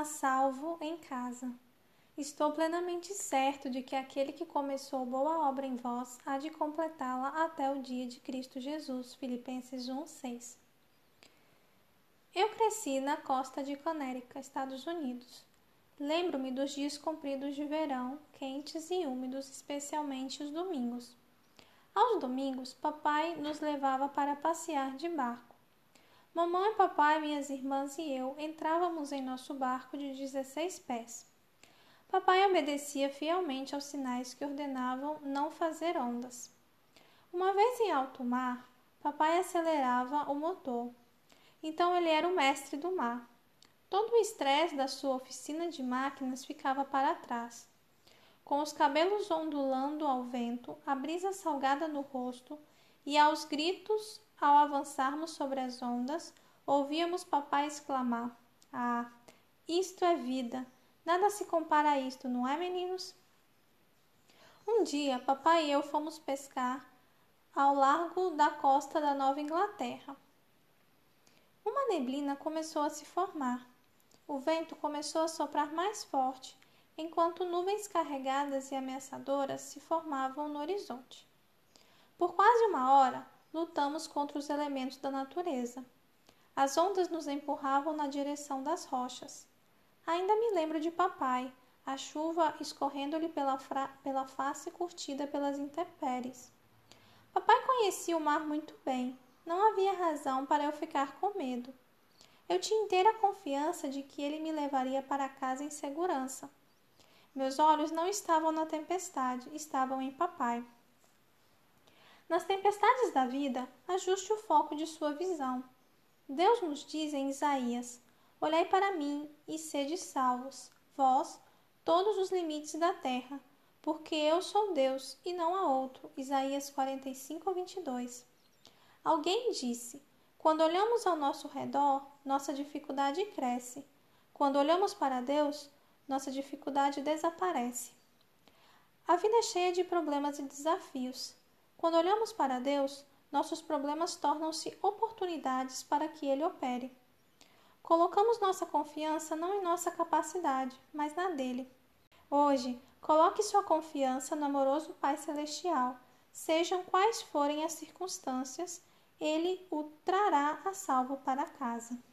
a salvo em casa. Estou plenamente certo de que aquele que começou boa obra em vós há de completá-la até o dia de Cristo Jesus. Filipenses 1:6. Eu cresci na costa de Connecticut, Estados Unidos. Lembro-me dos dias compridos de verão, quentes e úmidos, especialmente os domingos. Aos domingos, papai nos levava para passear de barco. Mamãe, papai, minhas irmãs e eu entrávamos em nosso barco de 16 pés. Papai obedecia fielmente aos sinais que ordenavam não fazer ondas. Uma vez em alto mar, papai acelerava o motor. Então ele era o mestre do mar. Todo o estresse da sua oficina de máquinas ficava para trás. Com os cabelos ondulando ao vento, a brisa salgada no rosto e aos gritos ao avançarmos sobre as ondas, ouvíamos papai exclamar: "Ah, isto é vida! Nada se compara a isto, não é, meninos?" Um dia, papai e eu fomos pescar ao largo da costa da Nova Inglaterra. Uma neblina começou a se formar. O vento começou a soprar mais forte, enquanto nuvens carregadas e ameaçadoras se formavam no horizonte. Por quase uma hora, lutamos contra os elementos da natureza. As ondas nos empurravam na direção das rochas. Ainda me lembro de papai, a chuva escorrendo-lhe pela face curtida pelas intempéries. Papai conhecia o mar muito bem. Não havia razão para eu ficar com medo. Eu tinha inteira confiança de que ele me levaria para casa em segurança. Meus olhos não estavam na tempestade, estavam em papai. Nas tempestades da vida, ajuste o foco de sua visão. Deus nos diz em Isaías: "Olhai para mim e sede salvos, vós, todos os limites da terra, porque eu sou Deus e não há outro." Isaías 45:22. Alguém disse: "Quando olhamos ao nosso redor, nossa dificuldade cresce. Quando olhamos para Deus, nossa dificuldade desaparece." A vida é cheia de problemas e desafios. Quando olhamos para Deus, nossos problemas tornam-se oportunidades para que Ele opere. Colocamos nossa confiança não em nossa capacidade, mas na dele. Hoje, coloque sua confiança no amoroso Pai Celestial. Sejam quais forem as circunstâncias, Ele o trará a salvo para casa.